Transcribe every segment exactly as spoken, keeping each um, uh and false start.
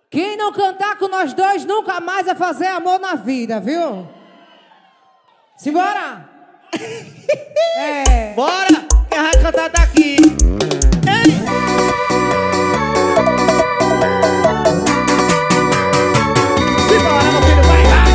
Quem não cantar com nós dois nunca mais vai fazer amor na vida, viu? Simbora! É. Bora! Quem vai cantar tá aqui. Ei! Simbora, meu filho, vai, vai!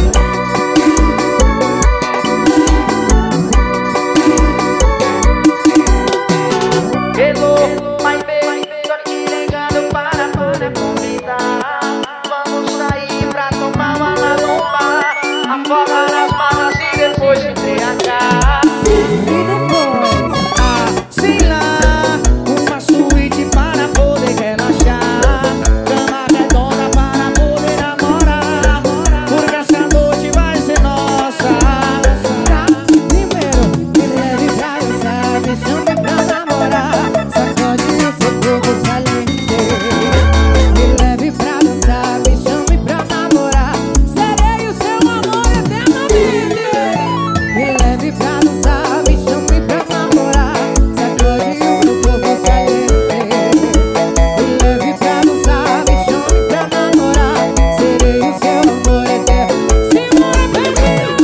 Hello, my baby, tô te ligando para poder convidar. Vamos sair pra tomar uma lá no bar, afogar nas malas e depois se embriagar. E depois? Ah, sei lá, uma suíte para poder relaxar, cama redonda para poder namorar, porque essa noite vai ser nossa. Tá, primeiro, me leve pra dançar, me chame pra namorar, sacode o seu corpo saliente. Me leve pra dançar, me chame pra namorar, serei o seu amor eternamente. Me leve pra dançar, me chame pra namorar, sacode o seu corpo saliente. Me leve pra dançar, me chame pra namorar, serei o seu amor eterno. Simbora, baby!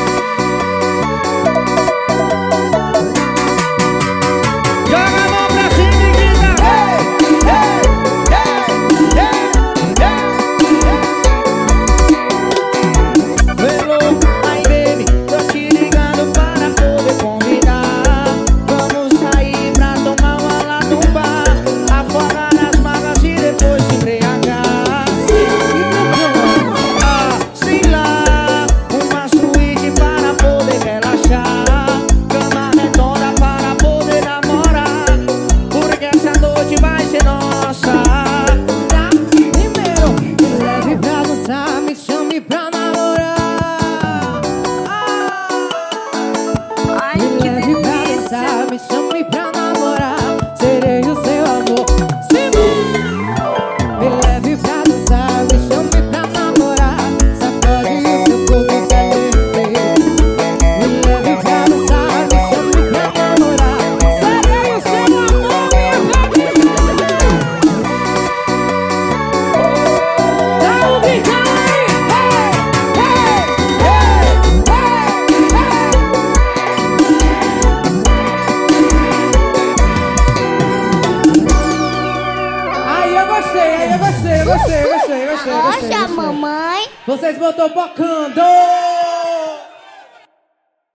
Joga a mão pra cima e grita: hey, hey, hey, hey, hey, hey. Hello, my baby, tô te ligando para poder convidar. Vamos sair pra tomar uma lá no bar, afogar nas malas e depois se embriagar. Ah, sei lá, uma suíte para poder relaxar, cama redonda para poder namorar, porque essa noite vai ser nossa. Tá, primeiro, me leve pra dançar, me chame pra namorar. Ah, me leve pra dançar, me chame pra namorar, serei o seu amor. Simbora! Me leve pra dançar, me chame pra namorar, sacode o seu corpo saliente. Me leve pra dançar, me chame pra namorar, serei o seu amor, minha família. Tá ouvindo aí? Hey, hey, hey, hey. Aí eu gostei, aí eu gostei, eu gostei, eu gostei, eu gostei, eu gostei, Rocha, gostei. mamãe. Vocês botou bocando.